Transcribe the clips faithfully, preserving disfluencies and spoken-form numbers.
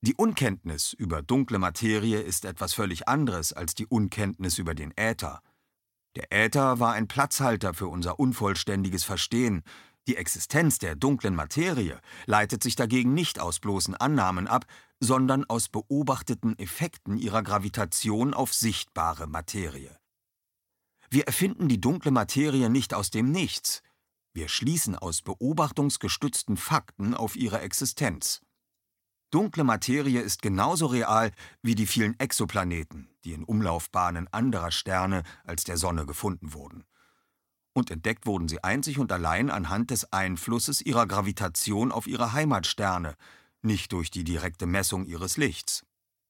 Die Unkenntnis über dunkle Materie ist etwas völlig anderes als die Unkenntnis über den Äther. Der Äther war ein Platzhalter für unser unvollständiges Verstehen. Die Existenz der dunklen Materie leitet sich dagegen nicht aus bloßen Annahmen ab, sondern aus beobachteten Effekten ihrer Gravitation auf sichtbare Materie. Wir erfinden die dunkle Materie nicht aus dem Nichts. Wir schließen aus beobachtungsgestützten Fakten auf ihre Existenz. Dunkle Materie ist genauso real wie die vielen Exoplaneten, die in Umlaufbahnen anderer Sterne als der Sonne gefunden wurden. Und entdeckt wurden sie einzig und allein anhand des Einflusses ihrer Gravitation auf ihre Heimatsterne, nicht durch die direkte Messung ihres Lichts.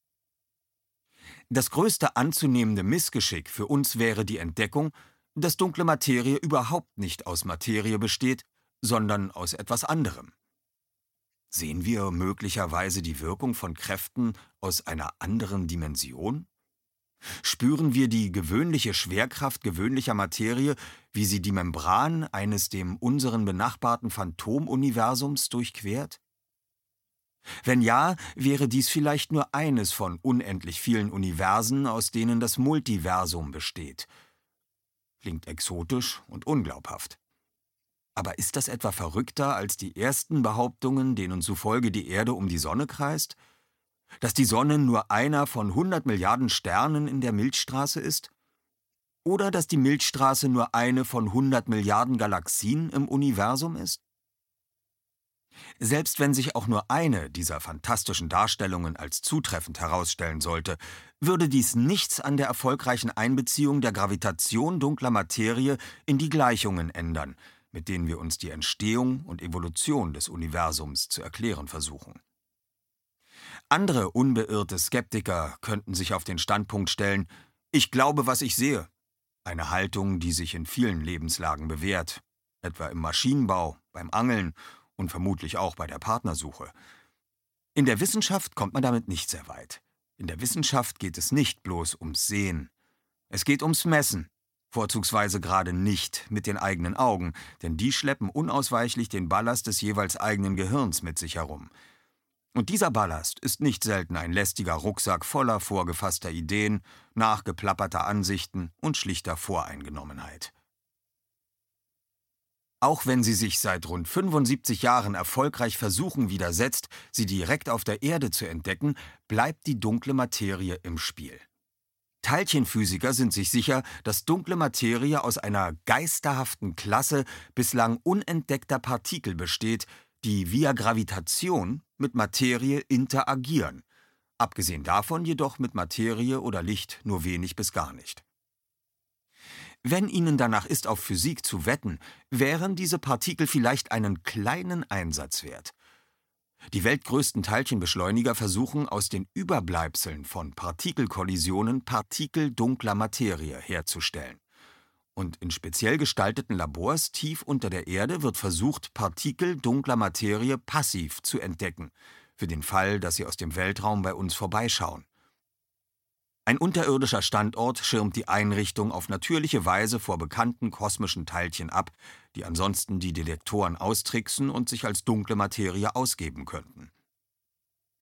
Das größte anzunehmende Missgeschick für uns wäre die Entdeckung, dass dunkle Materie überhaupt nicht aus Materie besteht, sondern aus etwas anderem. Sehen wir möglicherweise die Wirkung von Kräften aus einer anderen Dimension? Spüren wir die gewöhnliche Schwerkraft gewöhnlicher Materie, wie sie die Membran eines dem unseren benachbarten Phantomuniversums durchquert? Wenn ja, wäre dies vielleicht nur eines von unendlich vielen Universen, aus denen das Multiversum besteht. Klingt exotisch und unglaubhaft. Aber ist das etwa verrückter als die ersten Behauptungen, denen zufolge die Erde um die Sonne kreist? Dass die Sonne nur einer von hundert Milliarden Sternen in der Milchstraße ist? Oder dass die Milchstraße nur eine von hundert Milliarden Galaxien im Universum ist? Selbst wenn sich auch nur eine dieser fantastischen Darstellungen als zutreffend herausstellen sollte, würde dies nichts an der erfolgreichen Einbeziehung der Gravitation dunkler Materie in die Gleichungen ändern, mit denen wir uns die Entstehung und Evolution des Universums zu erklären versuchen. Andere unbeirrte Skeptiker könnten sich auf den Standpunkt stellen, ich glaube, was ich sehe. Eine Haltung, die sich in vielen Lebenslagen bewährt, etwa im Maschinenbau, beim Angeln und vermutlich auch bei der Partnersuche. In der Wissenschaft kommt man damit nicht sehr weit. In der Wissenschaft geht es nicht bloß ums Sehen. Es geht ums Messen. Vorzugsweise gerade nicht mit den eigenen Augen, denn die schleppen unausweichlich den Ballast des jeweils eigenen Gehirns mit sich herum. Und dieser Ballast ist nicht selten ein lästiger Rucksack voller vorgefasster Ideen, nachgeplapperter Ansichten und schlichter Voreingenommenheit. Auch wenn sie sich seit rund fünfundsiebzig Jahren erfolgreich versuchen widersetzt, sie direkt auf der Erde zu entdecken, bleibt die dunkle Materie im Spiel. Teilchenphysiker sind sich sicher, dass dunkle Materie aus einer geisterhaften Klasse bislang unentdeckter Partikel besteht, die via Gravitation mit Materie interagieren, abgesehen davon jedoch mit Materie oder Licht nur wenig bis gar nicht. Wenn Ihnen danach ist, auf Physik zu wetten, wären diese Partikel vielleicht einen kleinen Einsatz wert. Die weltgrößten Teilchenbeschleuniger versuchen aus den Überbleibseln von Partikelkollisionen Partikel dunkler Materie herzustellen. Und in speziell gestalteten Labors tief unter der Erde wird versucht, Partikel dunkler Materie passiv zu entdecken, für den Fall, dass sie aus dem Weltraum bei uns vorbeischauen. Ein unterirdischer Standort schirmt die Einrichtung auf natürliche Weise vor bekannten kosmischen Teilchen ab, die ansonsten die Detektoren austricksen und sich als dunkle Materie ausgeben könnten.